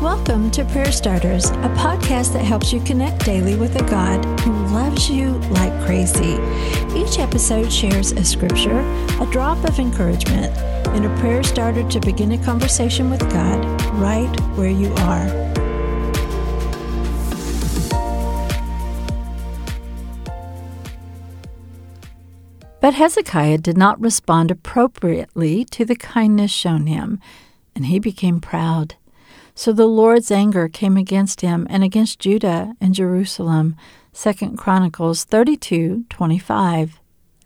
Welcome to Prayer Starters, a podcast that helps you connect daily with a God who loves you like crazy. Each episode shares a scripture, a drop of encouragement, and a prayer starter to begin a conversation with God right where you are. But Hezekiah did not respond appropriately to the kindness shown him, and he became proud. So the Lord's anger came against him and against Judah and Jerusalem. 2 Chronicles 32:25.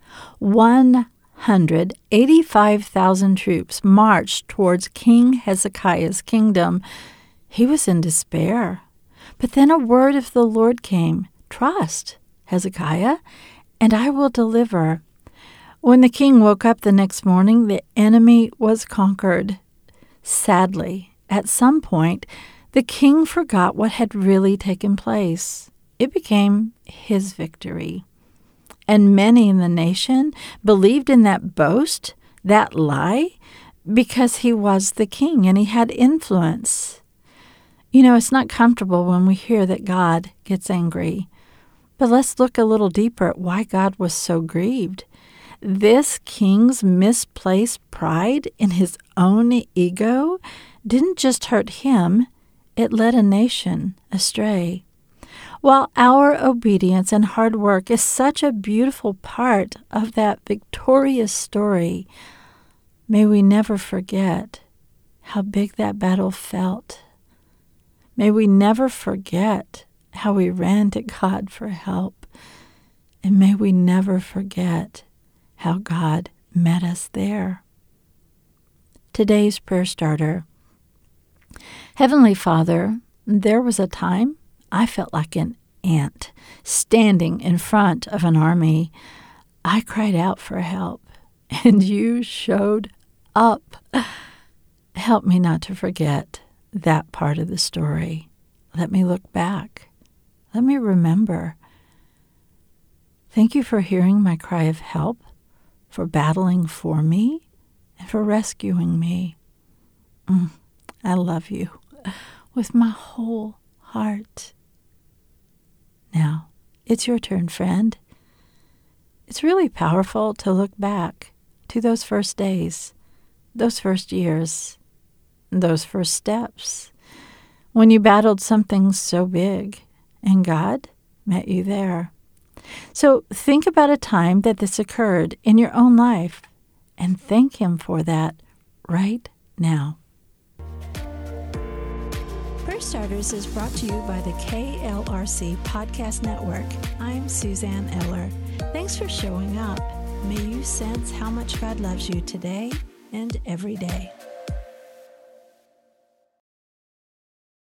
185,000 troops marched towards King Hezekiah's kingdom. He was in despair. But then a word of the Lord came, "Trust, Hezekiah, and I will deliver." When the king woke up the next morning, the enemy was conquered. Sadly, at some point, the king forgot what had really taken place. It became his victory. And many in the nation believed in that boast, that lie, because he was the king and he had influence. You know, it's not comfortable when we hear that God gets angry. But let's look a little deeper at why God was so grieved. This king's misplaced pride in his own ego didn't just hurt him, it led a nation astray. While our obedience and hard work is such a beautiful part of that victorious story, may we never forget how big that battle felt. May we never forget how we ran to God for help. And may we never forget how God met us there. Today's prayer starter. Heavenly Father, there was a time I felt like an ant standing in front of an army. I cried out for help, and you showed up. Help me not to forget that part of the story. Let me look back. Let me remember. Thank you for hearing my cry of help, for battling for me, and for rescuing me. I love you with my whole heart. Now, it's your turn, friend. It's really powerful to look back to those first days, those first years, those first steps, when you battled something so big, and God met you there. So think about a time that this occurred in your own life and thank Him for that right now. Prayer Starters is brought to you by the KLRC Podcast Network. I'm Suzanne Eller. Thanks for showing up. May you sense how much God loves you today and every day.